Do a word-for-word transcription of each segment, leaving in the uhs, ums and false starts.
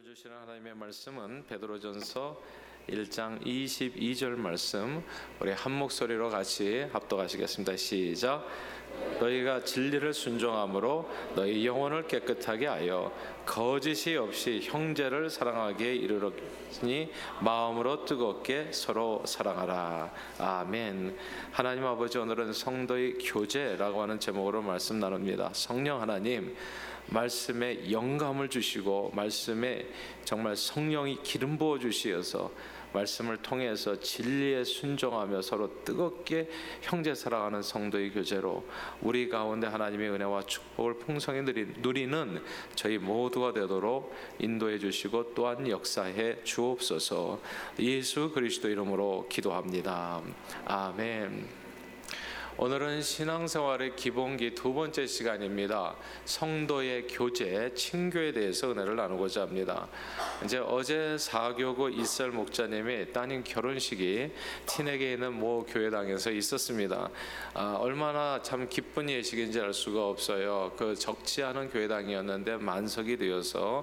주시는 하나님의 말씀은 베드로전서 일 장 이십이 절 말씀, 우리 한 목소리로 같이 합독하시겠습니다. 시작. 너희가 진리를 순종함으로 너희 영혼을 깨끗하게 하여 거짓이 없이 형제를 사랑하기에 이르렀으니 마음으로 뜨겁게 서로 사랑하라. 아멘. 하나님 아버지, 오늘은 성도의 교제라고 하는 제목으로 말씀 나눕니다. 성령 하나님, 말씀에 영감을 주시고 말씀에 정말 성령이 기름 부어 주시어서 말씀을 통해서 진리에 순종하며 서로 뜨겁게 형제 사랑하는 성도의 교제로 우리 가운데 하나님의 은혜와 축복을 풍성히 누리는 저희 모두가 되도록 인도해 주시고 또한 역사해 주옵소서. 예수 그리스도 이름으로 기도합니다. 아멘. 오늘은 신앙생활의 기본기 두 번째 시간입니다. 성도의 교제, 친교에 대해서 은혜를 나누고자 합니다. 이제 어제 사교구 이설 목사님이 따님 결혼식이 티넥에 있는 모 교회당에서 있었습니다. 아, 얼마나 참 기쁜 예식인지 알 수가 없어요. 그 적지 않은 교회당이었는데 만석이 되어서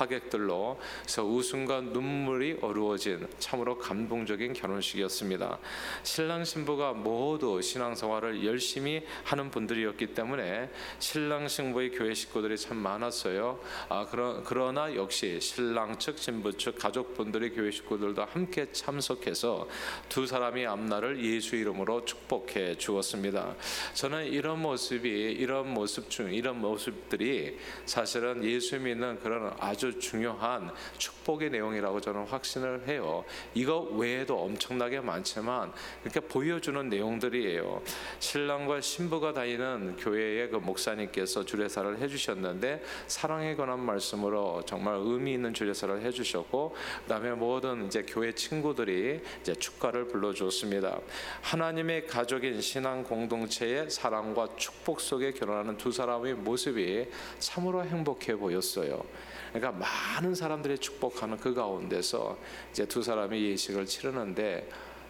하객들로 그래서 웃음과 눈물이 어루어진 참으로 감동적인 결혼식이었습니다. 신랑 신부가 모두 신앙생활을 열심히 하는 분들이었기 때문에 신랑 신부의 교회 식구들이 참 많았어요. 아, 그러, 그러나 역시 신랑 측 신부 측 가족분들의 교회 식구들도 함께 참석해서 두 사람이 앞날을 예수 이름으로 축복해 주었습니다. 저는 이런 모습이 이런 모습 중 이런 모습들이 사실은 예수 믿는 그런 아주 중요한 축복의 내용이라고 저는 확신을 해요. 이거 외에도 엄청나게 많지만 이렇게 보여주는 내용들이에요. 신랑과 신부가 다니는 교회의 그 목사님께서 주례사를 해주셨는데 사랑에 관한 말씀으로 정말 의미 있는 주례사를 해주셨고, 그다음에 모든 이제 교회 친구들이 이제 축가를 불러주었습니다. 하나님의 가족인 신앙 공동체의 사랑과 축복 속에 결혼하는 두 사람의 모습이 참으로 행복해 보였어요. 그러니까 많은 사람들이 축복하는 그 가운데서 이제 두 사람이 예식을 치르는데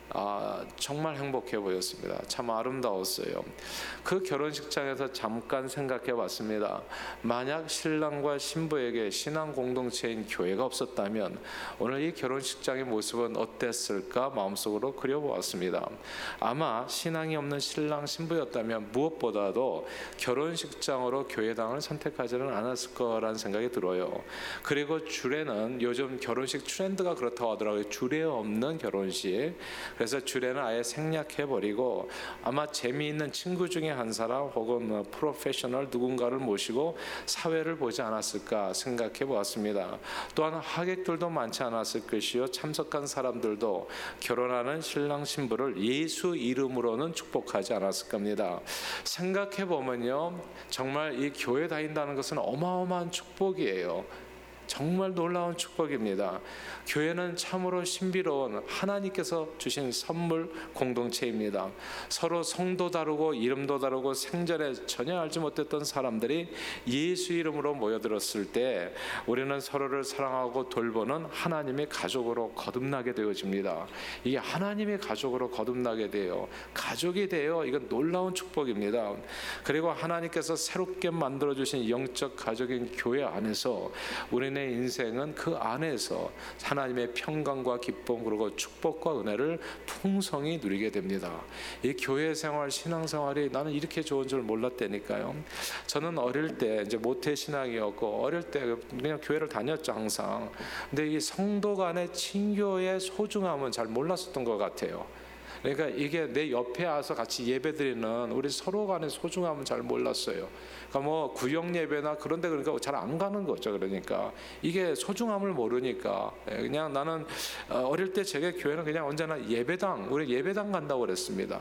아, 정말 행복해 보였습니다. 참 아름다웠어요. 그 결혼식장에서 잠깐 생각해 봤습니다. 만약 신랑과 신부에게 신앙 공동체인 교회가 없었다면 오늘 이 결혼식장의 모습은 어땠을까 마음속으로 그려보았습니다. 아마 신앙이 없는 신랑 신부였다면 무엇보다도 결혼식장으로 교회당을 선택하지는 않았을 거라는 생각이 들어요. 그리고 주례는 요즘 결혼식 트렌드가 그렇다고 하더라고요. 주례 없는 결혼식. 그래서 주례는 아예 생략해버리고 아마 재미있는 친구 중에 한 사람 혹은 뭐 프로페셔널 누군가를 모시고 사회를 보지 않았을까 생각해 보았습니다. 또한 하객들도 많지 않았을 것이요, 참석한 사람들도 결혼하는 신랑 신부를 예수 이름으로는 축복하지 않았을 겁니다. 생각해 보면요, 정말 이 교회 다닌다는 것은 어마어마한 축복이에요. 정말 놀라운 축복입니다. 교회는 참으로 신비로운 하나님께서 주신 선물 공동체입니다. 서로 성도 다르고 이름도 다르고 생전에 전혀 알지 못했던 사람들이 예수 이름으로 모여들었을 때 우리는 서로를 사랑하고 돌보는 하나님의 가족으로 거듭나게 되어집니다. 이게 하나님의 가족으로 거듭나게 돼요. 가족이 돼요. 이건 놀라운 축복입니다. 그리고 하나님께서 새롭게 만들어주신 영적 가족인 교회 안에서 우리는 내 인생은 그 안에서 하나님의 평강과 기쁨 그리고 축복과 은혜를 풍성히 누리게 됩니다. 이 교회 생활, 신앙 생활이 나는 이렇게 좋은 줄 몰랐다니까요. 저는 어릴 때 이제 모태 신앙이었고 어릴 때 그냥 교회를 다녔죠, 항상. 근데 이 성도 간의 친교의 소중함은 잘 몰랐었던 것 같아요. 그러니까 이게 내 옆에 와서 같이 예배드리는 우리 서로 간의 소중함은 잘 몰랐어요. 그러니까 뭐 구역 예배나 그런 데 그러니까 잘 안 가는 거죠. 그러니까 이게 소중함을 모르니까 그냥 나는 어릴 때 제게 교회는 그냥 언제나 예배당, 우리 예배당 간다고 그랬습니다.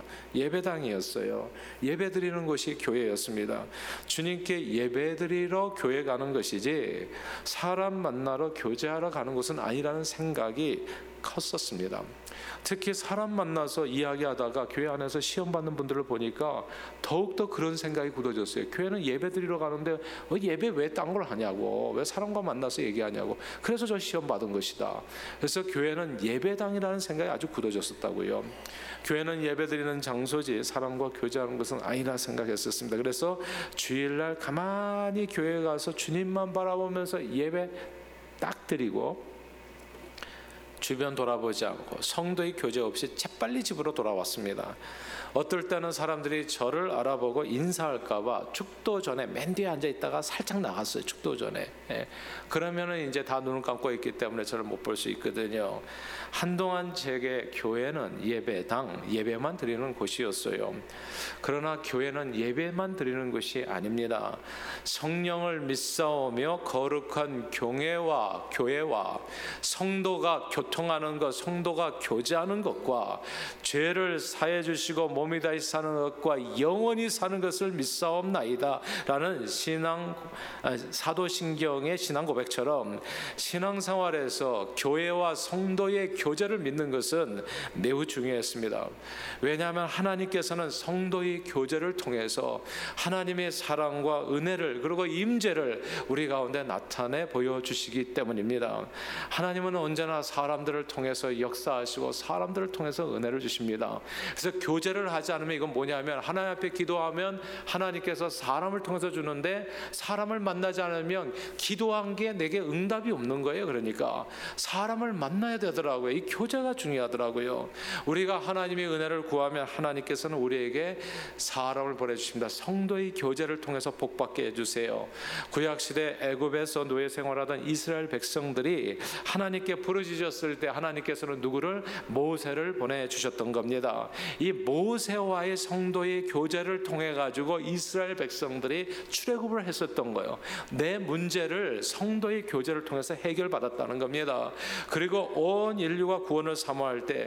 예배당이었어요. 예배드리는 곳이 교회였습니다. 주님께 예배드리러 교회 가는 것이지 사람 만나러 교제하러 가는 곳은 아니라는 생각이 컸었습니다. 특히 사람 만나서 이야기하다가 교회 안에서 시험 받는 분들을 보니까 더욱더 그런 생각이 굳어졌어요. 교회는 예배 드리러 가는데 어, 예배 왜 딴 걸 하냐고, 왜 사람과 만나서 얘기하냐고, 그래서 저 시험 받은 것이다. 그래서 교회는 예배당이라는 생각이 아주 굳어졌었다고요. 교회는 예배 드리는 장소지 사람과 교제하는 것은 아니라 생각했었습니다. 그래서 주일날 가만히 교회에 가서 주님만 바라보면서 예배 딱 드리고 주변 돌아보지 않고 성도의 교제 없이 재빨리 집으로 돌아왔습니다. 어떨 때는 사람들이 저를 알아보고 인사할까 봐 축도 전에 맨 뒤에 앉아 있다가 살짝 나갔어요. 축도 전에. 예. 그러면은 이제 다 눈을 감고 있기 때문에 저를 못 볼 수 있거든요. 한동안 제게 교회는 예배당, 예배만 드리는 곳이었어요. 그러나 교회는 예배만 드리는 곳이 아닙니다. 성령을 믿사오며 거룩한 교회와 교회와 성도가 교통하는 것, 성도가 교제하는 것과 죄를 사해 주시고 몸이 다시 사는 것과 영원히 사는 것을 믿사옵나이다 라는 신앙, 사도신경의 신앙 고백처럼 신앙생활에서 교회와 성도의 교제를 믿는 것은 매우 중요했습니다. 왜냐하면 하나님께서는 성도의 교제를 통해서 하나님의 사랑과 은혜를 그리고 임재를 우리 가운데 나타내 보여주시기 때문입니다. 하나님은 언제나 사람들을 통해서 역사하시고 사람들을 통해서 은혜를 주십니다. 그래서 교제를 하지 않으면 이건 뭐냐면 하나님 앞에 기도하면 하나님께서 사람을 통해서 주는데 사람을 만나지 않으면 기도한 게 내게 응답이 없는 거예요. 그러니까 사람을 만나야 되더라고요. 이 교제가 중요하더라고요. 우리가 하나님의 은혜를 구하면 하나님께서는 우리에게 사람을 보내주십니다. 성도의 교제를 통해서 복받게 해주세요. 구약시대 애굽에서 노예 생활하던 이스라엘 백성들이 하나님께 부르짖었을 때 하나님께서는 누구를? 모세를 보내주셨던 겁니다. 이 모세와의 성도의 교제를 통해 가지고 이스라엘 백성들이 출애굽을 했었던 거예요. 내 문제를 성도의 교제를 통해서 해결받았다는 겁니다. 그리고 온 인류가 구원을 사모할 때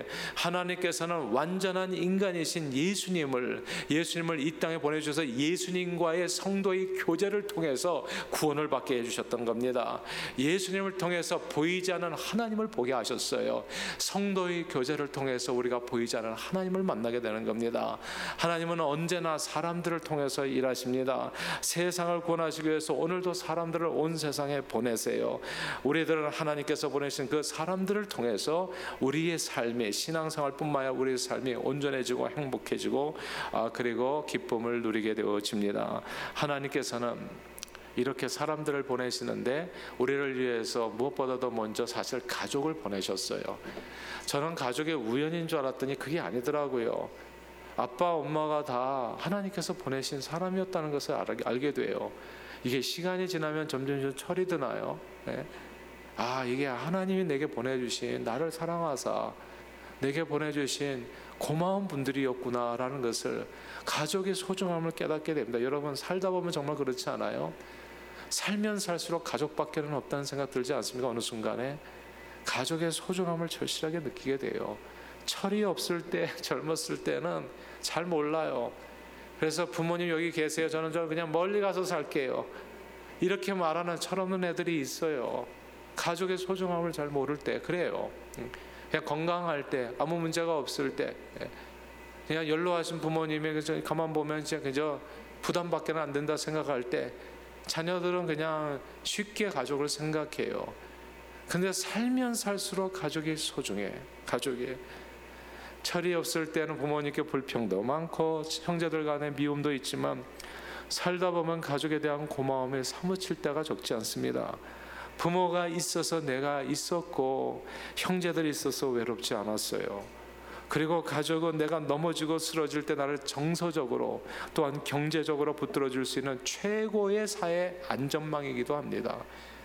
하나님께서는 완전한 인간이신 예수님을 예수님을 이 땅에 보내주셔서 예수님과의 성도의 교제를 통해서 구원을 받게 해주셨던 겁니다. 예수님을 통해서 보이지 않는 하나님을 보게 하셨어요. 성도의 교제를 통해서 우리가 보이지 않는 하나님을 만나게 되는 겁니다. 하나님은 언제나 사람들을 통해서 일하십니다. 세상을 구원하시기 위해서 오늘도 사람들을 온 세상에 보내세요. 우리들은 하나님께서 보내신 그 사람들을 통해서 우리의 삶이 신앙생활뿐만 아니라 우리의 삶이 온전해지고 행복해지고 아, 그리고 기쁨을 누리게 되어집니다. 하나님께서는 이렇게 사람들을 보내시는데 우리를 위해서 무엇보다도 먼저 사실 가족을 보내셨어요. 저는 가족의 우연인 줄 알았더니 그게 아니더라고요. 아빠 엄마가 다 하나님께서 보내신 사람이었다는 것을 알게 돼요. 이게 시간이 지나면 점점 좀 철이 드나요? 네? 아, 이게 하나님이 내게 보내주신, 나를 사랑하사 내게 보내주신 고마운 분들이었구나라는 것을, 가족의 소중함을 깨닫게 됩니다. 여러분, 살다 보면 정말 그렇지 않아요? 살면 살수록 가족밖에는 없다는 생각 들지 않습니까? 어느 순간에 가족의 소중함을 절실하게 느끼게 돼요. 철이 없을 때, 젊었을 때는 잘 몰라요. 그래서 부모님 여기 계세요, 저는 저 그냥 멀리 가서 살게요, 이렇게 말하는 철없는 애들이 있어요. 가족의 소중함을 잘 모를 때 그래요. 그냥 건강할 때, 아무 문제가 없을 때, 그냥 연로하신 부모님이 가만 보면 진짜 그저 부담밖에 안 된다 생각할 때, 자녀들은 그냥 쉽게 가족을 생각해요. 근데 살면 살수록 가족이 소중해. 가족이 철이 없을 때는 부모님께 불평도 많고 형제들 간의 미움도 있지만 살다 보면 가족에 대한 고마움에 사무칠 때가 적지 않습니다. 부모가 있어서 내가 있었고 형제들이 있어서 외롭지 않았어요. 그리고 가족은 내가 넘어지고 쓰러질 때 나를 정서적으로 또한 경제적으로 붙들어줄 수 있는 최고의 사회 안전망이기도 합니다.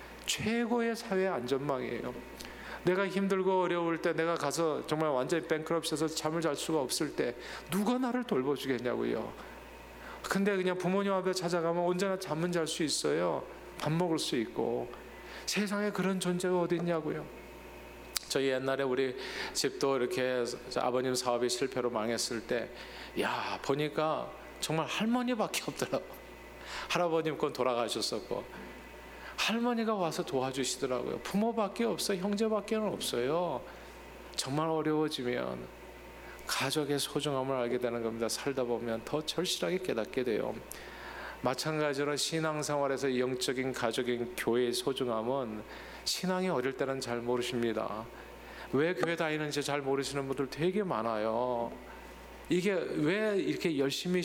최고의 사회 안전망이에요. 내가 힘들고 어려울 때, 내가 가서 정말 완전히 뱅크럽시해서 잠을 잘 수가 없을 때 누가 나를 돌봐주겠냐고요. 근데 그냥 부모님 앞에 찾아가면 언제나 잠은 잘 수 있어요. 밥 먹을 수 있고. 세상에 그런 존재가 어디 있냐고요. 저희 옛날에 우리 집도 이렇게 아버님 사업이 실패로 망했을 때, 야, 보니까 정말 할머니밖에 없더라고. 할아버님 건 돌아가셨었고 할머니가 와서 도와주시더라고요. 부모밖에 없어요. 형제밖에 없어요. 정말 어려워지면 가족의 소중함을 알게 되는 겁니다. 살다 보면 더 절실하게 깨닫게 돼요. 마찬가지로 신앙생활에서 영적인 가족인 교회의 소중함은 신앙이 어릴 때는 잘 모르십니다. 왜 교회 다니는지 잘 모르시는 분들 되게 많아요. 이게 왜 이렇게 열심히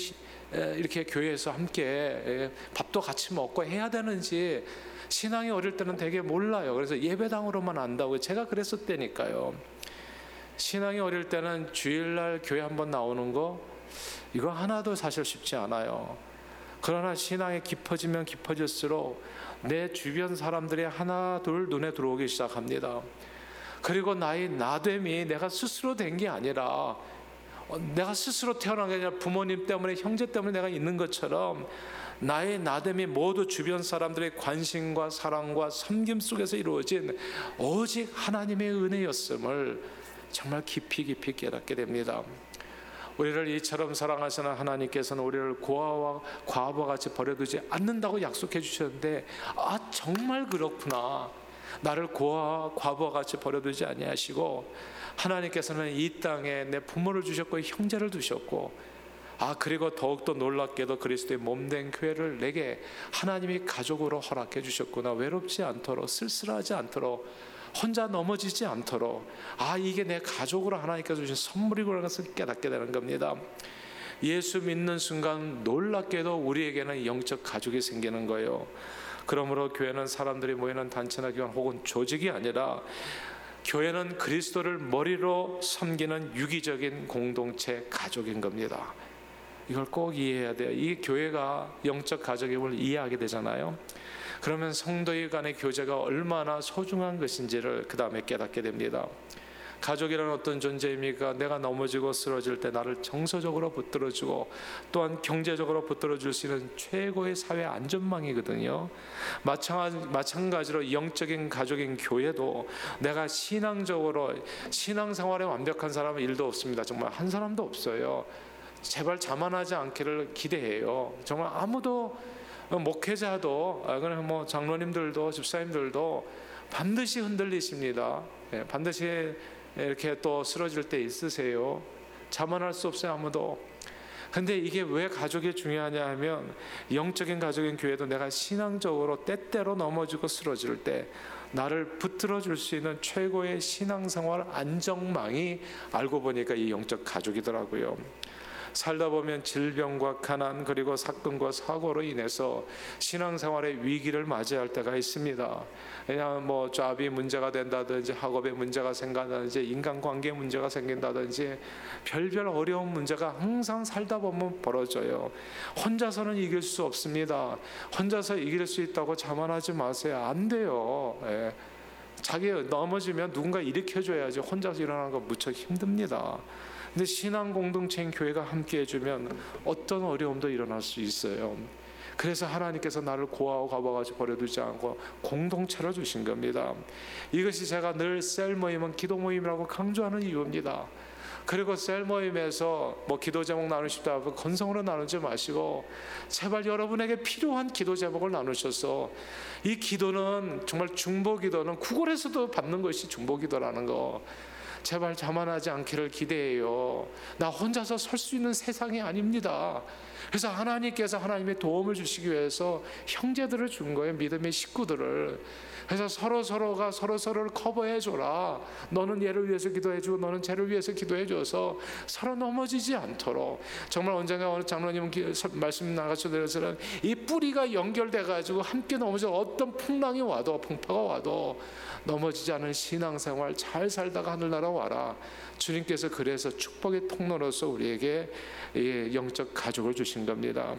이렇게 교회에서 함께 밥도 같이 먹고 해야 되는지 신앙이 어릴 때는 되게 몰라요. 그래서 예배당으로만 안다고 제가 그랬었다니까요. 신앙이 어릴 때는 주일날 교회 한번 나오는 거 이거 하나도 사실 쉽지 않아요. 그러나 신앙이 깊어지면 깊어질수록 내 주변 사람들이 하나 둘 눈에 들어오기 시작합니다. 그리고 나의 나됨이 내가 스스로 된 게 아니라 내가 스스로 태어난 게 아니라 부모님 때문에 형제 때문에 내가 있는 것처럼 나의 나됨이 모두 주변 사람들의 관심과 사랑과 섬김 속에서 이루어진 오직 하나님의 은혜였음을 정말 깊이 깊이 깨닫게 됩니다. 우리를 이처럼 사랑하시는 하나님께서는 우리를 고아와 과부와 같이 버려두지 않는다고 약속해 주셨는데 아 정말 그렇구나. 나를 고아와 과부와 같이 버려두지 아니하시고 하나님께서는 이 땅에 내 부모를 주셨고 형제를 두셨고 아 그리고 더욱더 놀랍게도 그리스도의 몸된 교회를 내게 하나님이 가족으로 허락해 주셨구나. 외롭지 않도록 쓸쓸하지 않도록 혼자 넘어지지 않도록 아 이게 내 가족으로 하나님께서 주신 선물이구나 것을 깨닫게 되는 겁니다. 예수 믿는 순간 놀랍게도 우리에게는 영적 가족이 생기는 거예요. 그러므로 교회는 사람들이 모이는 단체나 기관 혹은 조직이 아니라 교회는 그리스도를 머리로 섬기는 유기적인 공동체 가족인 겁니다. 이걸 꼭 이해해야 돼요. 이 교회가 영적 가족임을 이해하게 되잖아요. 그러면 성도의 간의 교제가 얼마나 소중한 것인지를 그 다음에 깨닫게 됩니다. 가족이란 어떤 존재입니까? 내가 넘어지고 쓰러질 때 나를 정서적으로 붙들어주고 또한 경제적으로 붙들어줄 수 있는 최고의 사회 안전망이거든요. 마찬가지로 영적인 가족인 교회도 내가 신앙적으로 신앙생활에 완벽한 사람은 일도 없습니다. 정말 한 사람도 없어요. 제발 자만하지 않기를 기대해요. 정말 아무도 목회자도 그냥 뭐 장로님들도 집사님들도 반드시 흔들리십니다. 반드시 이렇게 또 쓰러질 때 있으세요. 자만할 수 없어요 아무도. 근데 이게 왜 가족이 중요하냐 하면 영적인 가족인 교회도 내가 신앙적으로 때때로 넘어지고 쓰러질 때 나를 붙들어 줄 수 있는 최고의 신앙생활 안정망이 알고 보니까 이 영적 가족이더라고요. 살다 보면 질병과 가난 그리고 사건과 사고로 인해서 신앙생활의 위기를 맞이할 때가 있습니다. 그냥 뭐 잡이 문제가 된다든지 학업에 문제가 생긴다든지 인간관계에 문제가 생긴다든지 별별 어려운 문제가 항상 살다 보면 벌어져요. 혼자서는 이길 수 없습니다. 혼자서 이길 수 있다고 자만하지 마세요. 안 돼요. 예. 자기 넘어지면 누군가 일으켜줘야지 혼자서 일어나는 거 무척 힘듭니다. 근데 신앙 공동체인 교회가 함께 해주면 어떤 어려움도 일어날 수 있어요. 그래서 하나님께서 나를 고아와 과부같이 버려두지 않고 공동체로 주신 겁니다. 이것이 제가 늘 셀 모임은 기도 모임이라고 강조하는 이유입니다. 그리고 셀 모임에서 뭐 기도 제목 나누십다 건성으로 나누지 마시고 제발 여러분에게 필요한 기도 제목을 나누셔서 이 기도는 정말 중보 기도는 구글에서도 받는 것이 중보 기도라는 거 제발 자만하지 않기를 기대해요. 나 혼자서 설 수 있는 세상이 아닙니다. 그래서 하나님께서 하나님의 도움을 주시기 위해서 형제들을 준 거예요. 믿음의 식구들을. 그래서 서로 서로가 서로 서로를 커버해 줘라. 너는 얘를 위해서 기도해 주고 너는 쟤를 위해서 기도해 줘서 서로 넘어지지 않도록. 정말 언젠가 어느 장로님 말씀 나가셔서는 이 뿌리가 연결돼 가지고 함께 넘어져 어떤 풍랑이 와도 풍파가 와도 넘어지지 않은 신앙생활 잘 살다가 하늘나라 와라. 주님께서 그래서 축복의 통로로서 우리에게 영적 가족을 주신 겁니다.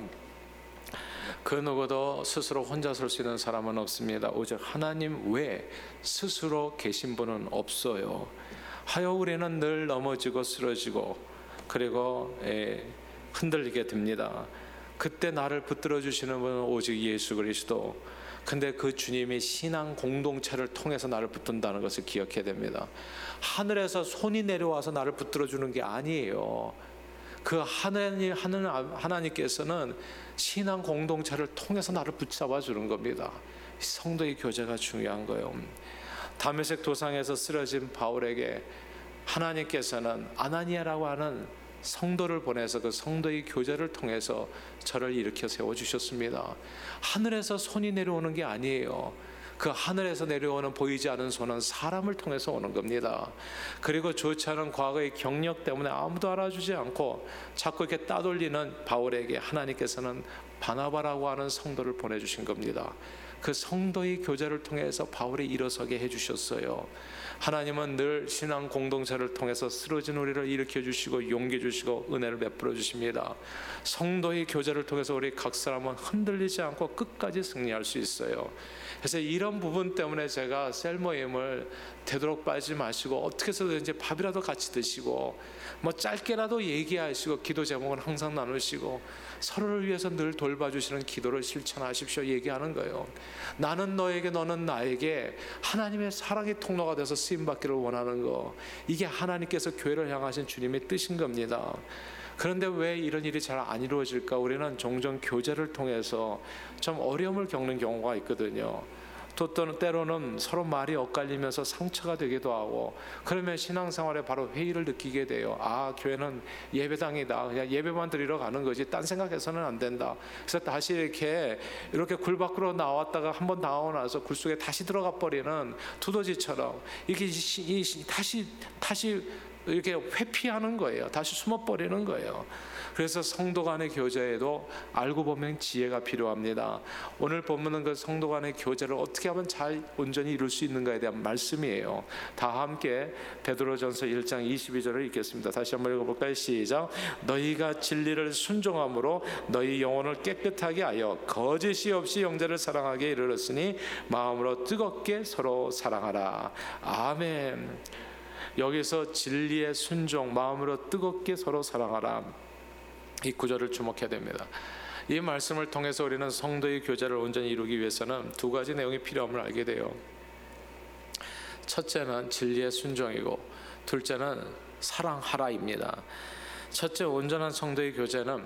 그 누구도 스스로 혼자 설 수 있는 사람은 없습니다. 오직 하나님 외에 스스로 계신 분은 없어요. 하여 우리는 늘 넘어지고 쓰러지고 그리고 흔들리게 됩니다. 그때 나를 붙들어 주시는 분은 오직 예수 그리스도. 근데 그 주님이 신앙 공동체를 통해서 나를 붙든다는 것을 기억해야 됩니다. 하늘에서 손이 내려와서 나를 붙들어 주는 게 아니에요. 그 하나님, 하나님께서는 신앙 공동체를 통해서 나를 붙잡아 주는 겁니다. 성도의 교제가 중요한 거예요. 다메섹 도상에서 쓰러진 바울에게 하나님께서는 아나니아라고 하는 성도를 보내서 그 성도의 교제를 통해서 저를 일으켜 세워주셨습니다. 하늘에서 손이 내려오는 게 아니에요. 그 하늘에서 내려오는 보이지 않은 손은 사람을 통해서 오는 겁니다. 그리고 좋지 않은 과거의 경력 때문에 아무도 알아주지 않고 자꾸 이렇게 따돌리는 바울에게 하나님께서는 바나바라고 하는 성도를 보내주신 겁니다. 그 성도의 교제를 통해서 바울이 일어서게 해주셨어요. 하나님은 늘 신앙 공동체를 통해서 쓰러진 우리를 일으켜 주시고 용기 주시고 은혜를 베풀어 주십니다. 성도의 교제를 통해서 우리 각 사람은 흔들리지 않고 끝까지 승리할 수 있어요. 그래서 이런 부분 때문에 제가 셀 모임을 되도록 빠지지 마시고 어떻게 해서든지 밥이라도 같이 드시고 뭐 짧게라도 얘기하시고 기도 제목은 항상 나누시고 서로를 위해서 늘 돌봐주시는 기도를 실천하십시오. 얘기하는 거예요. 나는 너에게 너는 나에게 하나님의 사랑의 통로가 돼서 쓰임받기를 원하는 거, 이게 하나님께서 교회를 향하신 주님의 뜻인 겁니다. 그런데 왜 이런 일이 잘 안 이루어질까? 우리는 종종 교제를 통해서 좀 어려움을 겪는 경우가 있거든요. 또 때로는 서로 말이 엇갈리면서 상처가 되기도 하고, 그러면 신앙생활에 바로 회의를 느끼게 돼요. 아, 교회는 예배당이다. 그냥 예배만 드리러 가는 거지 딴 생각해서는 안 된다. 그래서 다시 이렇게 이렇게 굴 밖으로 나왔다가 한번 나오고 나서 굴 속에 다시 들어가 버리는 두더지처럼 이게 다시 다시 이렇게 회피하는 거예요. 다시 숨어버리는 거예요. 그래서 성도 간의 교제에도 알고 보면 지혜가 필요합니다. 오늘 본문은 그 성도 간의 교제를 어떻게 하면 잘 온전히 이룰 수 있는가에 대한 말씀이에요. 다 함께 베드로전서 일 장 이십이 절을 읽겠습니다. 다시 한번 읽어볼까요? 시작. 너희가 진리를 순종함으로 너희 영혼을 깨끗하게 하여 거짓이 없이 형제를 사랑하게 이르렀으니 마음으로 뜨겁게 서로 사랑하라. 아멘. 여기서 진리의 순종, 마음으로 뜨겁게 서로 사랑하라, 이 구절을 주목해야 됩니다. 이 말씀을 통해서 우리는 성도의 교제를 온전히 이루기 위해서는 두 가지 내용이 필요함을 알게 돼요. 첫째는 진리의 순종이고 둘째는 사랑하라입니다. 첫째, 온전한 성도의 교제는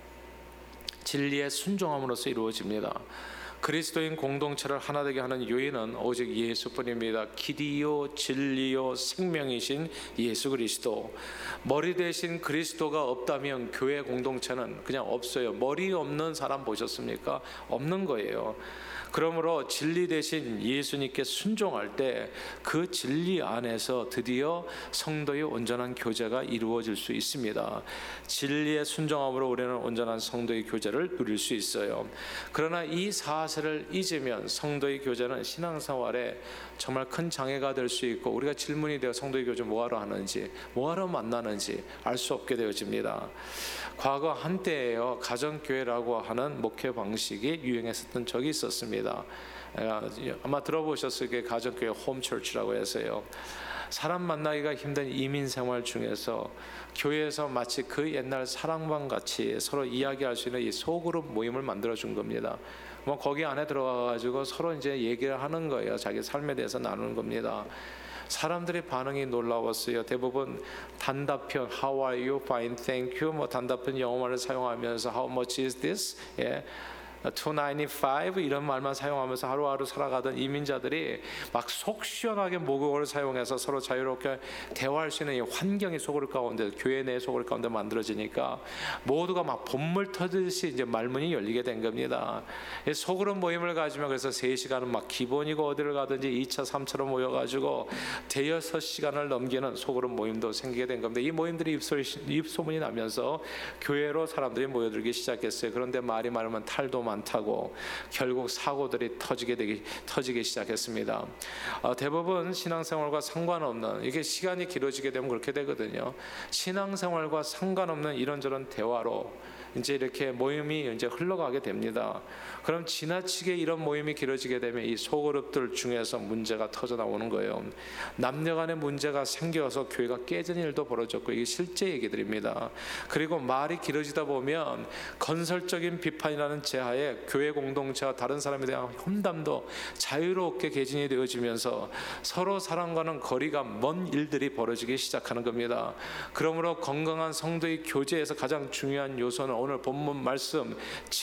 진리의 순종함으로써 이루어집니다. 그리스도인 공동체를 하나 되게 하는 요인은 오직 예수뿐입니다. 길이요 진리요 생명이신 예수 그리스도. 머리 대신 그리스도가 없다면 교회 공동체는 그냥 없어요. 머리 없는 사람 보셨습니까? 없는 거예요. 그러므로 진리 대신 예수님께 순종할 때 그 진리 안에서 드디어 성도의 온전한 교제가 이루어질 수 있습니다. 진리의 순종함으로 우리는 온전한 성도의 교제를 누릴 수 있어요. 그러나 이 사실을 잊으면 성도의 교제는 신앙생활에 정말 큰 장애가 될 수 있고, 우리가 질문이 되어 성도의 교제 뭐하러 하는지, 뭐하러 만나는지 알 수 없게 되어집니다. 과거 한때에요, 가정교회라고 하는 목회 방식이 유행했었던 적이 있었습니다. 아마 들어보셨을 게 가정교회 홈처치라고 해서요, 사람 만나기가 힘든 이민생활 중에서 교회에서 마치 그 옛날 사랑방 같이 서로 이야기할 수 있는 이 소그룹 모임을 만들어준 겁니다. 뭐 거기 안에 들어가가지고 서로 이제 얘기를 하는 거예요. 자기 삶에 대해서 나누는 겁니다. 사람들의 반응이 놀라웠어요. 대부분 단답형 How are you? Fine, thank you. 뭐 단답형 영어말을 사용하면서 How much is this? 예. 이백구십오 이런 말만 사용하면서 하루하루 살아가던 이민자들이 막 속 시원하게 모국어를 사용해서 서로 자유롭게 대화할 수 있는 이 환경이 소그룹 가운데, 교회 내 소그룹 가운데 만들어지니까 모두가 막 봇물 터듯이 이제 말문이 열리게 된 겁니다. 소그룹 모임을 가지면 그래서 세 시간은 막 기본이고 어디를 가든지 이 차, 삼 차로 모여가지고 대여섯 시간을 넘기는 소그룹 모임도 생기게 된 겁니다. 이 모임들이 입소문이 나면서 교회로 사람들이 모여들기 시작했어요. 그런데 말이 많으면 탈도 많다고 결국 사고들이 터지게 되기 터지기 시작했습니다. 어, 대부분 신앙생활과 상관없는, 이게 시간이 길어지게 되면 그렇게 되거든요. 신앙생활과 상관없는 이런저런 대화로 이제 이렇게 모임이 이제 흘러가게 됩니다. 그럼 지나치게 이런 모임이 길어지게 되면 이 소그룹들 중에서 문제가 터져 나오는 거예요. 남녀간의 문제가 생겨서 교회가 깨진 일도 벌어졌고, 이게 실제 얘기들입니다. 그리고 말이 길어지다 보면 건설적인 비판이라는 제하에 교회 공동체와 다른 사람에 대한 혼담도 자유롭게 개진이 되어지면서 서로 사랑과는 거리가 먼 일들이 벌어지기 시작하는 겁니다. 그러므로 건강한 성도의 교제에서 가장 중요한 요소는 오늘 본문 말씀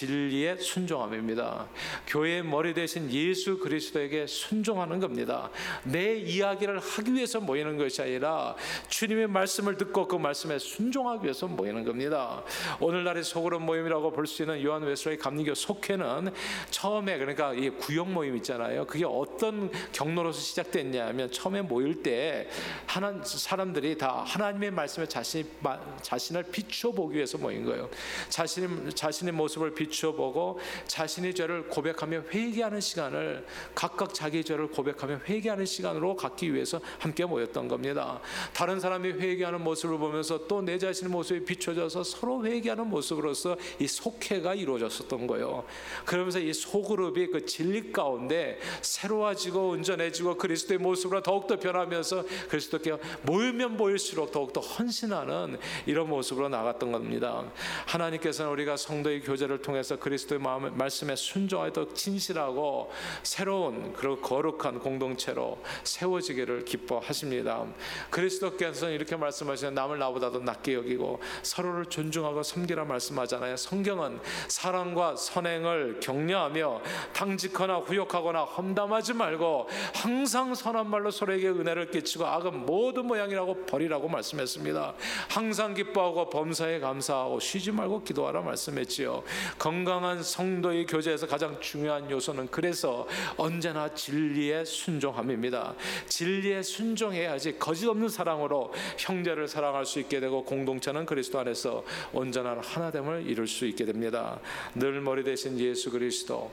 진리의 순종함입니다. 교회의 머리 대신 예수 그리스도에게 순종하는 겁니다. 내 이야기를 하기 위해서 모이는 것이 아니라 주님의 말씀을 듣고 그 말씀에 순종하기 위해서 모이는 겁니다. 오늘날의 소그룹 모임이라고 볼 수 있는 요한 웨슬레이 감리교 속회는 처음에, 그러니까 이 구역 모임 있잖아요. 그게 어떤 경로로서 시작됐냐 하면, 처음에 모일 때 하나 사람들이 다 하나님의 말씀에 자신, 자신을 비추어 보기 위해서 모인 거예요. 자신, 자신의 모습을 비추어 보고 자신의 죄를 고백하며 회개하는 시간을, 각각 자기 죄를 고백하며 회개하는 시간으로 갖기 위해서 함께 모였던 겁니다. 다른 사람이 회개하는 모습을 보면서 또 내 자신의 모습이 비춰져서 서로 회개하는 모습으로서 이 속회가 이루어졌었던 거예요. 그러면서 이 소그룹이 그 진리 가운데 새로워지고 온전해지고 그리스도의 모습으로 더욱더 변하면서 그리스도께 모이면 모일수록 더욱더 헌신하는 이런 모습으로 나갔던 겁니다. 하나님께서는 우리가 성도의 교제를 통해서 그리스도의 마음, 말씀에 순종하여 더 진실하고 새로운 그리고 거룩한 공동체로 세워지기를 기뻐하십니다. 그리스도께서는 이렇게 말씀하시는, 남을 나보다도 낮게 여기고 서로를 존중하고 섬기라 말씀하잖아요. 성경은 사랑과 선행을 격려하며 당직하거나 후욕하거나 험담하지 말고 항상 선한 말로 서로에게 은혜를 끼치고 악은 모든 모양이라고 버리라고 말씀했습니다. 항상 기뻐하고 범사에 감사하고 쉬지 말고 기도하라 말씀했지요. 건강한 성도의 교제에서 가장 중요한 요소는 그래서 언제나 진리의 순종함입니다. 진리에 순종해야지 거짓 없는 사랑으로 형제를 사랑할 수 있게 되고 공동체는 그리스도 안에서 온전한 하나됨을 이룰 수 있게 됩니다. 늘 머리 대신 예수 그리스도,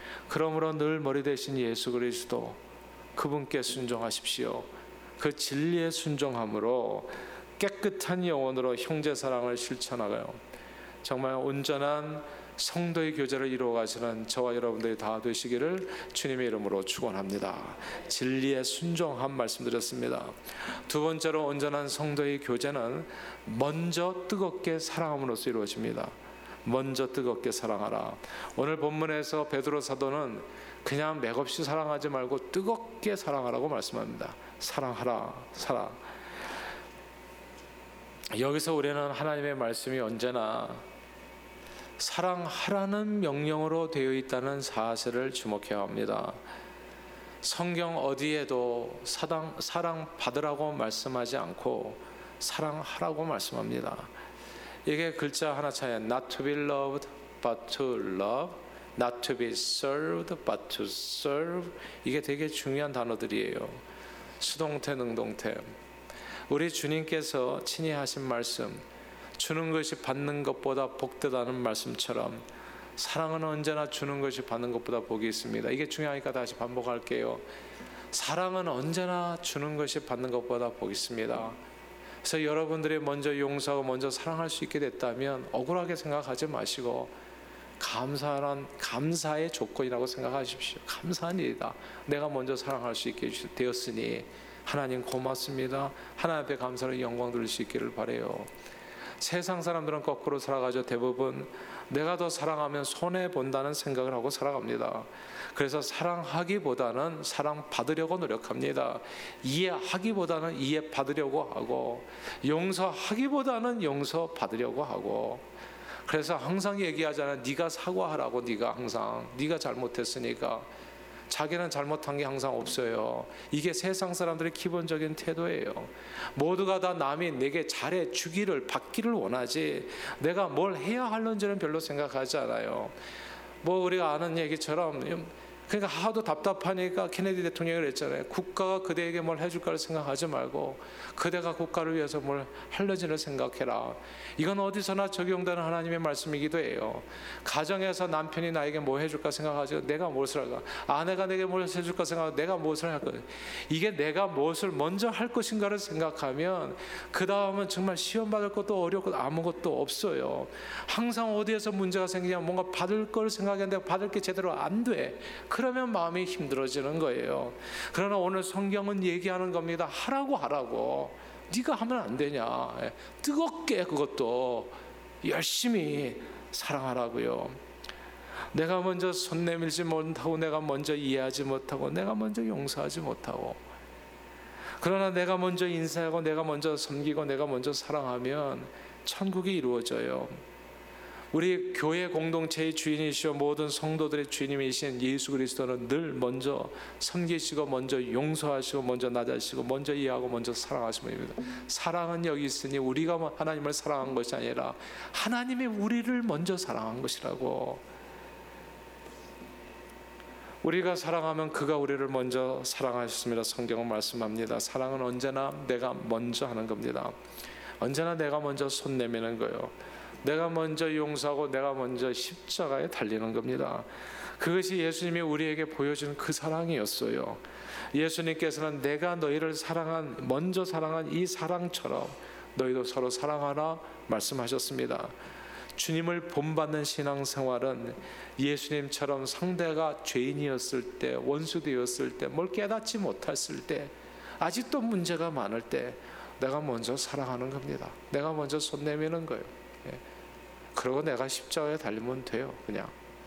그러므로 늘 머리 대신 예수 그리스도, 그분께 순종하십시오. 그 진리의 순종함으로 깨끗한 영혼으로 형제 사랑을 실천하여 정말 온전한 성도의 교제를 이루어 가시는 저와 여러분들이 다 되시기를 주님의 이름으로 축원합니다. 진리의 순종함 말씀드렸습니다. 두 번째로, 온전한 성도의 교제는 먼저 뜨겁게 사랑함으로써 이루어집니다. 먼저 뜨겁게 사랑하라. 오늘 본문에서 베드로 사도는 그냥 맥없이 사랑하지 말고 뜨겁게 사랑하라고 말씀합니다. 사랑하라, 사랑. 여기서 우리는 하나님의 말씀이 언제나 사랑하라는 명령으로 되어 있다는 사실을 주목해야 합니다. 성경 어디에도 사랑, 사랑 받으라고 말씀하지 않고 사랑하라고 말씀합니다. 이게 글자 하나 차이, not to be loved but to love, not to be served but to serve. 이게 되게 중요한 단어들이에요. 수동태, 능동태. 우리 주님께서 친히 하신 말씀, 주는 것이 받는 것보다 복되다는 말씀처럼 사랑은 언제나 주는 것이 받는 것보다 복이 있습니다. 이게 중요하니까 다시 반복할게요. 사랑은 언제나 주는 것이 받는 것보다 복이 있습니다. 그래서 여러분들이 먼저 용서하고 먼저 사랑할 수 있게 됐다면 억울하게 생각하지 마시고 감사한, 감사의 조건이라고 생각하십시오. 감사한 일이다. 내가 먼저 사랑할 수 있게 되었으니 하나님 고맙습니다. 하나님 앞에 감사를 영광 돌릴 수 있기를 바라요. 세상 사람들은 거꾸로 살아가죠. 대부분 내가 더 사랑하면 손해본다는 생각을 하고 살아갑니다. 그래서 사랑하기보다는 사랑받으려고 노력합니다. 이해하기보다는 이해받으려고 하고, 용서하기보다는 용서받으려고 하고, 그래서 항상 얘기하잖아요. 네가 사과하라고. 네가 항상 네가 잘못했으니까. 자기는 잘못한 게 항상 없어요. 이게 세상 사람들의 기본적인 태도예요. 모두가 다 남이 내게 잘해 주기를, 받기를 원하지 내가 뭘 해야 하는지는 별로 생각하지 않아요. 뭐 우리가 아는 얘기처럼, 그러니까 하도 답답하니까 케네디 대통령이 그랬잖아요. 국가가 그대에게 뭘 해줄까를 생각하지 말고 그대가 국가를 위해서 뭘 하려지를 생각해라. 이건 어디서나 적용되는 하나님의 말씀이기도 해요. 가정에서 남편이 나에게 뭐 해줄까 생각하지 내가 무엇을 할까, 아내가 내게 뭘 해줄까 생각하고 내가 무엇을 할 거야. 이게 내가 무엇을 먼저 할 것인가를 생각하면 그 다음은 정말 시험 받을 것도 어렵고 아무것도 없어요. 항상 어디에서 문제가 생기냐면 뭔가 받을 걸 생각했는데 받을 게 제대로 안 돼. 그러면 마음이 힘들어지는 거예요. 그러나 오늘 성경은 얘기하는 겁니다. 하라고 하라고. 네가 하면 안 되냐. 뜨겁게 그것도 열심히 사랑하라고요. 내가 먼저 손 내밀지 못하고, 내가 먼저 이해하지 못하고, 내가 먼저 용서하지 못하고, 그러나 내가 먼저 인사하고 내가 먼저 섬기고 내가 먼저 사랑하면 천국이 이루어져요. 우리 교회 공동체의 주인이시오 모든 성도들의 주님이신 예수 그리스도는 늘 먼저 섬기시고 먼저 용서하시고 먼저 낮아지시고 먼저 이해하고 먼저 사랑하시는 분입니다. 사랑은 여기 있으니 우리가 하나님을 사랑한 것이 아니라 하나님이 우리를 먼저 사랑한 것이라고. 우리가 사랑하면 그가 우리를 먼저 사랑하셨습니다. 성경은 말씀합니다. 사랑은 언제나 내가 먼저 하는 겁니다. 언제나 내가 먼저 손 내미는 거예요. 내가 먼저 용서하고 내가 먼저 십자가에 달리는 겁니다. 그것이 예수님이 우리에게 보여준 그 사랑이었어요. 예수님께서는 내가 너희를 사랑한 먼저 사랑한 이 사랑처럼 너희도 서로 사랑하라 말씀하셨습니다. 주님을 본받는 신앙생활은 예수님처럼 상대가 죄인이었을 때, 원수되었을 때, 뭘 깨닫지 못했을 때, 아직도 문제가 많을 때 내가 먼저 사랑하는 겁니다. 내가 먼저 손 내미는 거예요. 예. 그러고 내가 십자가에 달리면 돼요. 그냥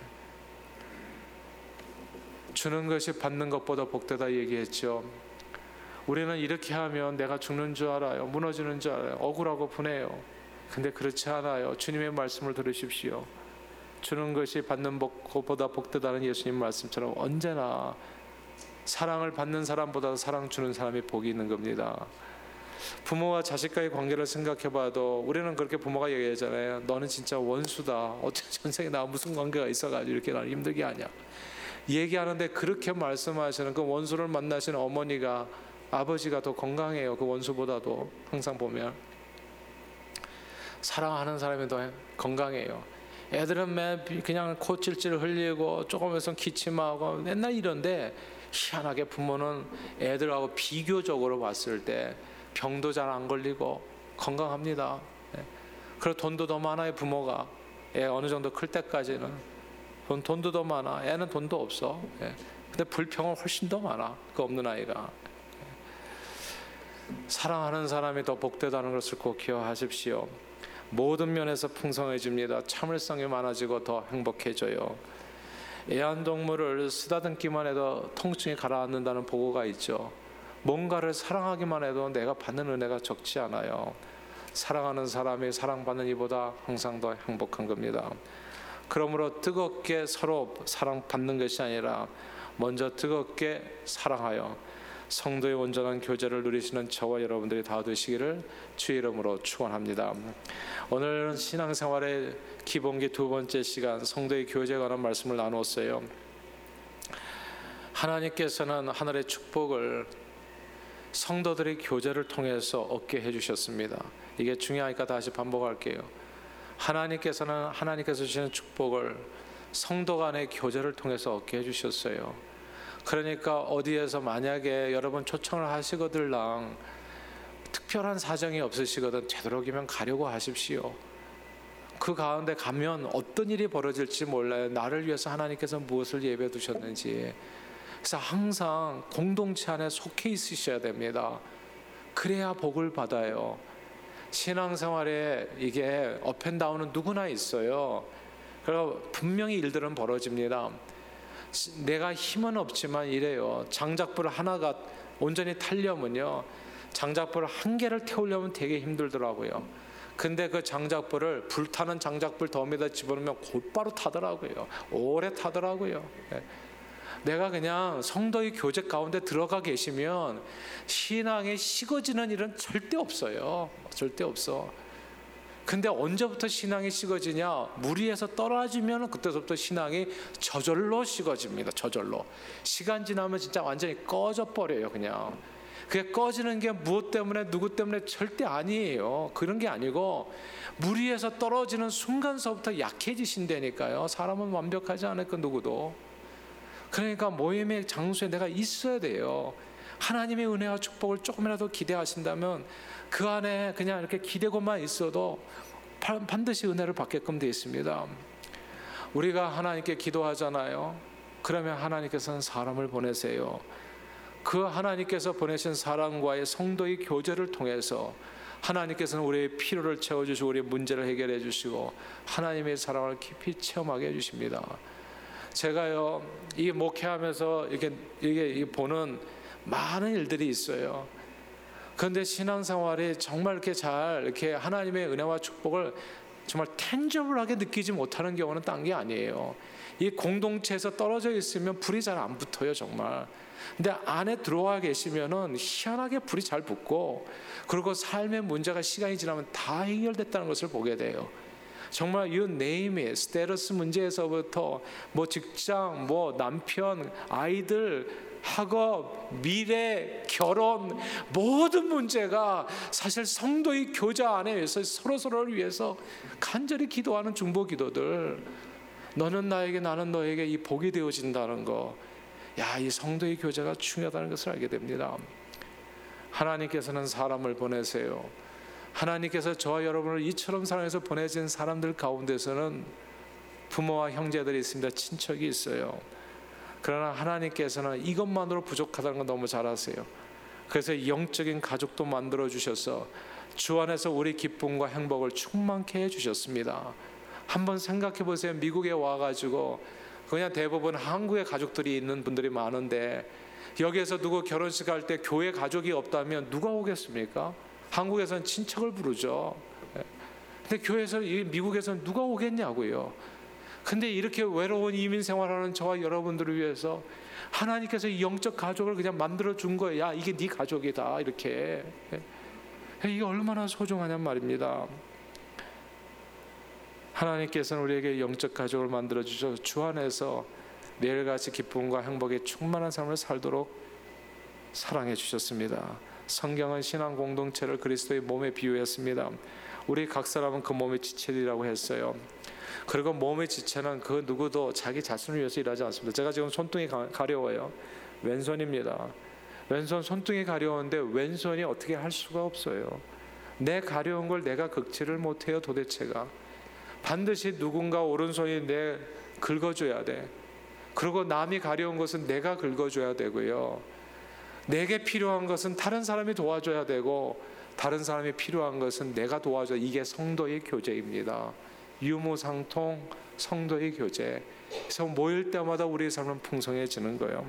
주는 것이 받는 것보다 복되다 얘기했죠. 우리는 이렇게 하면 내가 죽는 줄 알아요. 무너지는 줄 알아요. 억울하고 분해요. 근데 그렇지 않아요. 주님의 말씀을 들으십시오. 주는 것이 받는 것보다 복되다는 예수님 말씀처럼 언제나 사랑을 받는 사람보다 사랑 주는 사람이 복이 있는 겁니다. 부모와 자식과의 관계를 생각해봐도 우리는 그렇게 부모가 얘기하잖아요. 너는 진짜 원수다. 어째 전생에 나 무슨 관계가 있어가지고 이렇게 나를 힘들게 하냐. 얘기하는데 그렇게 말씀하시는 그 원수를 만나시는 어머니가, 아버지가 더 건강해요. 그 원수보다도. 항상 보면 사랑하는 사람이 더 건강해요. 애들은 매 그냥 코찔찔 흘리고 조금 있으면 기침하고 맨날 이런데, 희한하게 부모는 애들하고 비교적으로 봤을 때 병도 잘 안 걸리고 건강합니다. 그리고 돈도 더 많아요. 부모가 애 어느 정도 클 때까지는 돈, 돈도 더 많아. 애는 돈도 없어. 근데 불평은 훨씬 더 많아. 그 없는 아이가. 사랑하는 사람이 더 복되다는 것을 꼭 기억하십시오. 모든 면에서 풍성해집니다. 참을성이 많아지고 더 행복해져요. 애완동물을 쓰다듬기만 해도 통증이 가라앉는다는 보고가 있죠. 뭔가를 사랑하기만 해도 내가 받는 은혜가 적지 않아요. 사랑하는 사람이 사랑받는 이보다 항상 더 행복한 겁니다. 그러므로 뜨겁게 서로 사랑받는 것이 아니라 먼저 뜨겁게 사랑하여 성도의 온전한 교제를 누리시는 저와 여러분들이 다 되시기를 주의 이름으로 축원합니다. 오늘 신앙생활의 기본기 두 번째 시간, 성도의 교제에 관한 말씀을 나누었어요. 하나님께서는 하늘의 축복을 성도들의 교제를 통해서 얻게 해주셨습니다. 이게 중요하니까 다시 반복할게요. 하나님께서는 하나님께서 주시는 축복을 성도 간의 교제를 통해서 얻게 해주셨어요. 그러니까 어디에서 만약에 여러분 초청을 하시거들랑 특별한 사정이 없으시거든 되도록이면 가려고 하십시오. 그 가운데 가면 어떤 일이 벌어질지 몰라요. 나를 위해서 하나님께서 무엇을 예배해 두셨는지. 그래서 항상 공동체 안에 속해 있으셔야 됩니다. 그래야 복을 받아요. 신앙생활에 이게 업앤다운은 누구나 있어요. 그리고 분명히 일들은 벌어집니다. 내가 힘은 없지만 이래요. 장작불 하나가 온전히 타려면요, 장작불 한 개를 태우려면 되게 힘들더라고요. 근데 그 장작불을, 불타는 장작불 더미에다 집어넣으면 곧바로 타더라고요. 오래 타더라고요. 내가 그냥 성도의 교제 가운데 들어가 계시면 신앙이 식어지는 일은 절대 없어요. 절대 없어. 근데 언제부터 신앙이 식어지냐? 물 위에서 떨어지면 그때부터 신앙이 저절로 식어집니다. 저절로. 시간 지나면 진짜 완전히 꺼져 버려요. 그냥. 그게 꺼지는 게 무엇 때문에, 누구 때문에 절대 아니에요. 그런 게 아니고 물 위에서 떨어지는 순간서부터 약해지신다니까요. 사람은 완벽하지 않을 거 누구도. 그러니까 모임의 장소에 내가 있어야 돼요. 하나님의 은혜와 축복을 조금이라도 기대하신다면 그 안에 그냥 이렇게 기대고만 있어도 반드시 은혜를 받게끔 되어 있습니다. 우리가 하나님께 기도하잖아요. 그러면 하나님께서는 사람을 보내세요. 그 하나님께서 보내신 사람과의 성도의 교제를 통해서 하나님께서는 우리의 필요를 채워주시고 우리의 문제를 해결해 주시고 하나님의 사랑을 깊이 체험하게 해주십니다. 제가요, 이 목회하면서 이게 이게 보는 많은 일들이 있어요. 그런데 신앙생활이 정말 이렇게 잘 이렇게 하나님의 은혜와 축복을 정말 텐저블하게 느끼지 못하는 경우는 딴 게 아니에요. 이 공동체에서 떨어져 있으면 불이 잘 안 붙어요, 정말. 근데 안에 들어와 계시면은 희한하게 불이 잘 붙고, 그리고 삶의 문제가 시간이 지나면 다 해결됐다는 것을 보게 돼요. 정말 you name it, 스테러스 문제에서부터 뭐 직장, 뭐 남편, 아이들, 학업, 미래, 결혼, 모든 문제가 사실 성도의 교제 안에서 서로 서로를 위해서 간절히 기도하는 중보 기도들, 너는 나에게 나는 너에게 이 복이 되어진다는 거, 야, 이 성도의 교제가 중요하다는 것을 알게 됩니다. 하나님께서는 사람을 보내세요. 하나님께서 저와 여러분을 이처럼 사랑해서 보내진 사람들 가운데서는 부모와 형제들이 있습니다. 친척이 있어요. 그러나 하나님께서는 이것만으로 부족하다는 걸 너무 잘 아세요. 그래서 영적인 가족도 만들어 주셔서 주 안에서 우리 기쁨과 행복을 충만케 해주셨습니다. 한번 생각해 보세요. 미국에 와가지고 그냥 대부분 한국의 가족들이 있는 분들이 많은데, 여기에서 누구 결혼식 할 때 교회 가족이 없다면 누가 오겠습니까? 한국에서는 친척을 부르죠. 근데 교회에서, 미국에서는 누가 오겠냐고요. 근데 이렇게 외로운 이민 생활하는 저와 여러분들을 위해서 하나님께서 이 영적 가족을 그냥 만들어 준 거예요. 야, 이게 네 가족이다, 이렇게. 이게 얼마나 소중하냔 말입니다. 하나님께서는 우리에게 영적 가족을 만들어 주셔서 주 안에서 매일같이 기쁨과 행복에 충만한 삶을 살도록 사랑해 주셨습니다. 성경은 신앙 공동체를 그리스도의 몸에 비유했습니다. 우리 각 사람은 그 몸의 지체들이라고 했어요. 그리고 몸의 지체는 그 누구도 자기 자신을 위해서 일하지 않습니다. 제가 지금 손등이 가려워요. 왼손입니다. 왼손 손등이 가려운데 왼손이 어떻게 할 수가 없어요. 내 가려운 걸 내가 긁지를 못해요. 도대체가 반드시 누군가 오른손이 내 긁어줘야 돼. 그리고 남이 가려운 것은 내가 긁어줘야 되고요. 내게 필요한 것은 다른 사람이 도와줘야 되고, 다른 사람이 필요한 것은 내가 도와줘. 이게 성도의 교제입니다. 유무상통 성도의 교제. 그래서 모일 때마다 우리의 삶은 풍성해지는 거예요.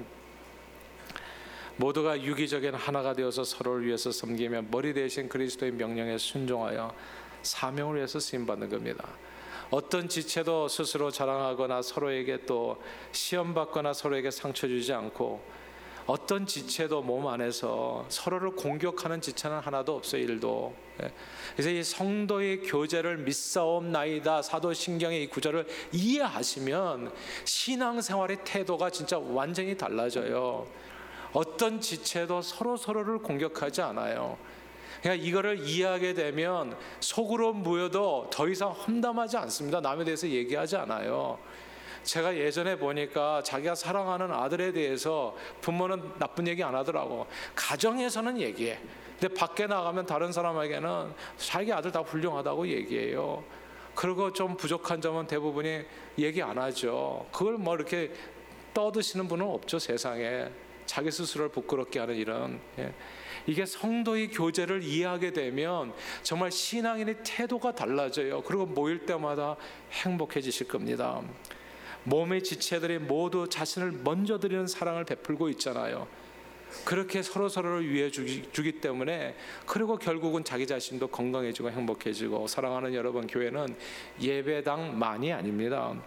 모두가 유기적인 하나가 되어서 서로를 위해서 섬기며 머리 대신 그리스도의 명령에 순종하여 사명을 위해서 쓰임받는 겁니다. 어떤 지체도 스스로 자랑하거나 서로에게 또 시험받거나 서로에게 상처 주지 않고, 어떤 지체도 몸 안에서 서로를 공격하는 지체는 하나도 없어요. 일도. 그래서 이 성도의 교제를 믿사옵나이다, 사도신경의 이 구절을 이해하시면 신앙생활의 태도가 진짜 완전히 달라져요. 어떤 지체도 서로 서로를 공격하지 않아요. 그러니까 이거를 이해하게 되면 속으로 모여도 더 이상 험담하지 않습니다. 남에 대해서 얘기하지 않아요. 제가 예전에 보니까 자기가 사랑하는 아들에 대해서 부모는 나쁜 얘기 안 하더라고. 가정에서는 얘기해. 근데 밖에 나가면 다른 사람에게는 자기 아들 다 훌륭하다고 얘기해요. 그리고 좀 부족한 점은 대부분이 얘기 안 하죠. 그걸 뭐 이렇게 떠드시는 분은 없죠, 세상에. 자기 스스로를 부끄럽게 하는 일은. 이게 성도의 교제를 이해하게 되면 정말 신앙인의 태도가 달라져요. 그리고 모일 때마다 행복해지실 겁니다. 몸의 지체들이 모두 자신을 먼저 드리는 사랑을 베풀고 있잖아요. 그렇게 서로 서로를 위해 주기, 주기 때문에, 그리고 결국은 자기 자신도 건강해지고 행복해지고. 사랑하는 여러분, 교회는 예배당만이 아닙니다.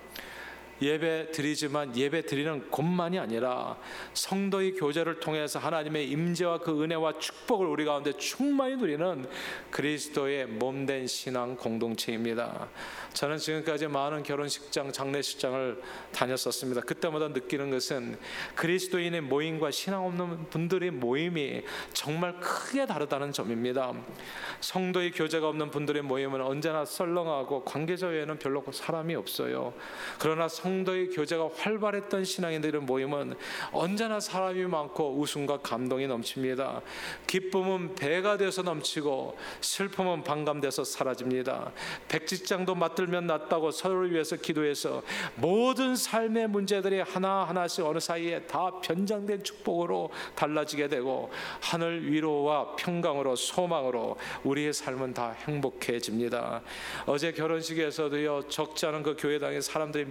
예배 드리지만 예배 드리는 곳만이 아니라 성도의 교제를 통해서 하나님의 임재와 그 은혜와 축복을 우리 가운데 충만히 누리는 그리스도의 몸된 신앙 공동체입니다. 저는 지금까지 많은 결혼식장, 장례식장을 다녔었습니다. 그때마다 느끼는 것은 그리스도인의 모임과 신앙 없는 분들의 모임이 정말 크게 다르다는 점입니다. 성도의 교제가 없는 분들의 모임은 언제나 썰렁하고 관계자 외에는 별로 사람이 없어요. 그러나 성도의 교제가 활발했던 신앙인들의 모임은 언제나 사람이 많고 웃음과 감동이 넘칩니다. 기쁨은 배가 돼서 넘치고 슬픔은 반감돼서 사라집니다. 백지장도 맞들면 낫다고 서로를 위해서 기도해서 모든 삶의 문제들이 하나하나씩 어느 사이에 다 변장된 축복으로 달라지게 되고, 하늘 위로와 평강으로 소망으로 우리의 삶은 다 행복해집니다. 어제 결혼식에서도요, 적지 않은 그 교회당에 사람들이 미어지게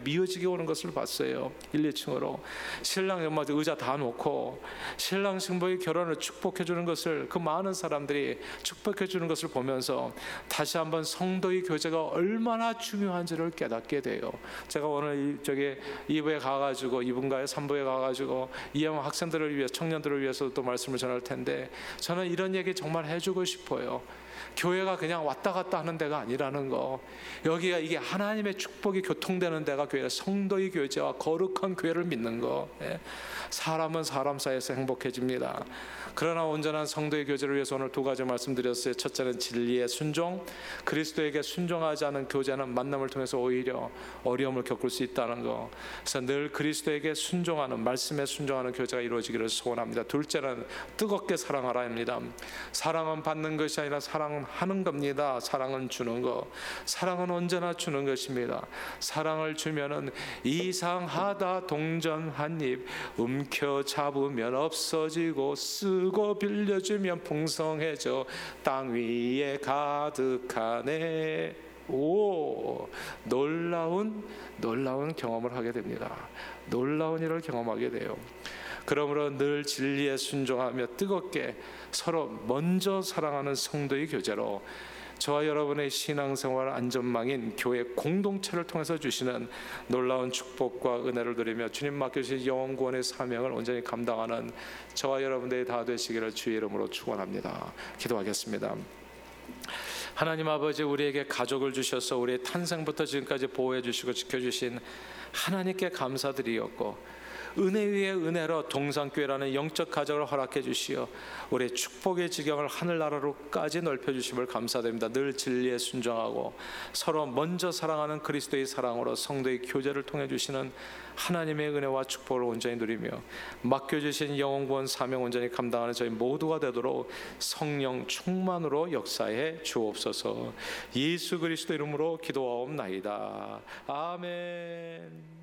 오는 것을 봤어요. 일, 이 층으로 신랑 엄마 의자 다 놓고 신랑 신부의 결혼을 축복해 주는 것을, 그 많은 사람들이 축복해 주는 것을 보면서 다시 한번 성도의 교제가 얼마나 중요한지를 깨닫게 돼요. 제가 오늘 저기 이 부에 가가지고 이 부인가요? 삼 부에 가가지고 이형 학생들을 위해, 청년들을 위해서 또 말씀을 전할 텐데, 저는 이런 얘기 정말 해주고 싶어요. 교회가 그냥 왔다 갔다 하는 데가 아니라는 거, 여기가 이게 하나님의 축복이 교통되는 데가 교회라, 성도의 교제와 거룩한 교회를 믿는 거. 사람은 사람 사이에서 행복해집니다. 그러나 온전한 성도의 교제를 위해서 오늘 두 가지 말씀드렸어요. 첫째는 진리의 순종. 그리스도에게 순종하지 않은 교제는 만남을 통해서 오히려 어려움을 겪을 수 있다는 거. 그래서 늘 그리스도에게 순종하는, 말씀에 순종하는 교제가 이루어지기를 소원합니다. 둘째는 뜨겁게 사랑하라입니다. 사랑은 받는 것이 아니라 사랑하는 겁니다. 사랑은 주는 거. 사랑은 언제나 주는 것입니다. 사랑을 주면은 이상하다 동전 한 입 움켜 잡으면 없어지고, 쓰고 빌려주면 풍성해져 땅 위에 가득하네. 오, 놀라운 놀라운 경험을 하게 됩니다. 놀라운 일을 경험하게 돼요. 그러므로 늘 진리에 순종하며 뜨겁게 서로 먼저 사랑하는 성도의 교제로 저와 여러분의 신앙생활 안전망인 교회 공동체를 통해서 주시는 놀라운 축복과 은혜를 누리며 주님 맡겨주신 영원구원의 사명을 온전히 감당하는 저와 여러분들이 다 되시기를 주의 이름으로 축원합니다. 기도하겠습니다. 하나님 아버지, 우리에게 가족을 주셔서 우리의 탄생부터 지금까지 보호해 주시고 지켜주신 하나님께 감사드리었고, 은혜 위에 은혜로 동산교회라는 영적 가정을 허락해 주시어 우리의 축복의 지경을 하늘나라로까지 넓혀주심을 감사드립니다. 늘 진리에 순종하고 서로 먼저 사랑하는 그리스도의 사랑으로 성도의 교제를 통해 주시는 하나님의 은혜와 축복을 온전히 누리며 맡겨주신 영원구원 사명 온전히 감당하는 저희 모두가 되도록 성령 충만으로 역사해 주옵소서. 예수 그리스도 이름으로 기도하옵나이다. 아멘.